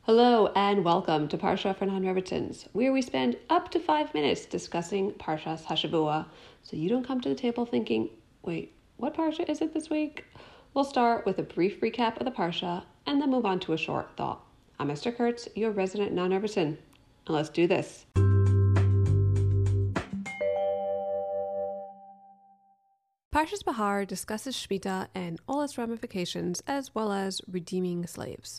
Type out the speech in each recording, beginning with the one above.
Hello and welcome to Parsha for Non-Revitans, where we spend up to 5 minutes discussing Parshas Hashavua, so you don't come to the table thinking, wait, what Parsha is it this week? We'll start with a brief recap of the Parsha and then move on to a short thought. I'm Esther Kurtz, your resident non-Revitan, and let's do this. Parshas Bahar discusses Shemitah and all its ramifications, as well as redeeming slaves.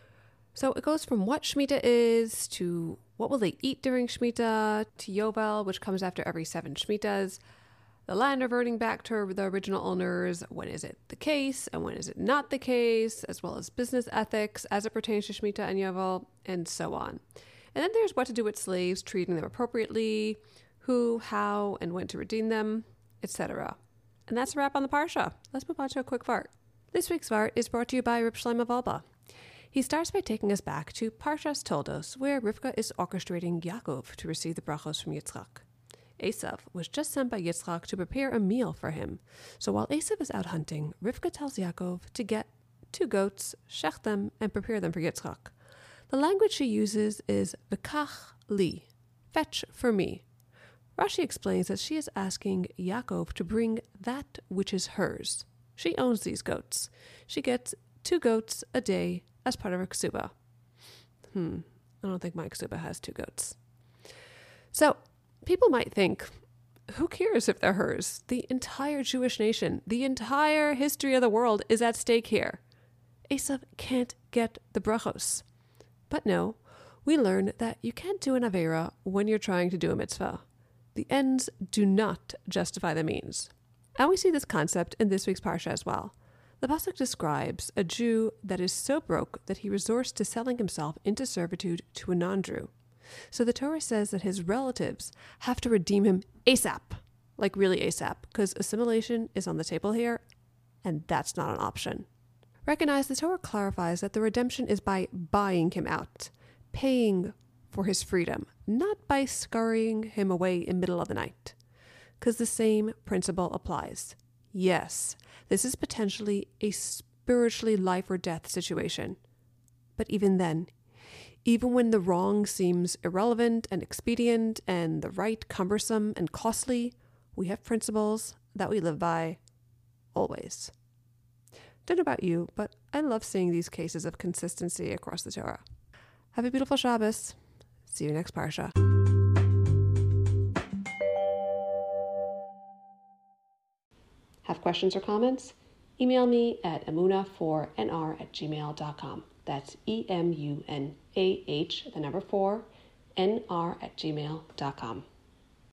So it goes from what Shemitah is, to what will they eat during Shemitah, to Yovel, which comes after every 7 Shemitahs, the land reverting back to the original owners, when is it the case and when is it not the case, as well as business ethics as it pertains to Shemitah and Yovel, and so on. And then there's what to do with slaves, treating them appropriately, who, how, and when to redeem them, etc. And that's a wrap on the Parsha. Let's move on to a quick Vart. This week's Vart is brought to you by Reb Shlomo Wolbe. He starts by taking us back to Parshas Toldos, where Rivka is orchestrating Yaakov to receive the brachos from Yitzchak. Esav was just sent by Yitzchak to prepare a meal for him. So while Esav is out hunting, Rivka tells Yaakov to get 2 goats, shech them, and prepare them for Yitzchak. The language she uses is v'kach li, fetch for me. Rashi explains that she is asking Yaakov to bring that which is hers. She owns these goats. She gets 2 goats a day as part of her ksuba. I don't think my ksuba has 2 goats. So people might think, who cares if they're hers? The entire Jewish nation, the entire history of the world is at stake here. Esav can't get the brachos. But no, we learn that you can't do an avera when you're trying to do a mitzvah. The ends do not justify the means. And we see this concept in this week's parsha as well. The pasuk describes a Jew that is so broke that he resorts to selling himself into servitude to a non-Jew. So the Torah says that his relatives have to redeem him ASAP, like really ASAP, because assimilation is on the table here, and that's not an option. Recognize the Torah clarifies that the redemption is by buying him out, paying for his freedom, not by scurrying him away in the middle of the night, because the same principle applies. Yes, this is potentially a spiritually life or death situation. But even then, even when the wrong seems irrelevant and expedient and the right cumbersome and costly, we have principles that we live by always. Don't know about you, but I love seeing these cases of consistency across the Torah. Have a beautiful Shabbos. See you next Parsha. Have questions or comments? Email me at emunah4nr@gmail.com. That's EMUNAH, the number 4, NR@gmail.com.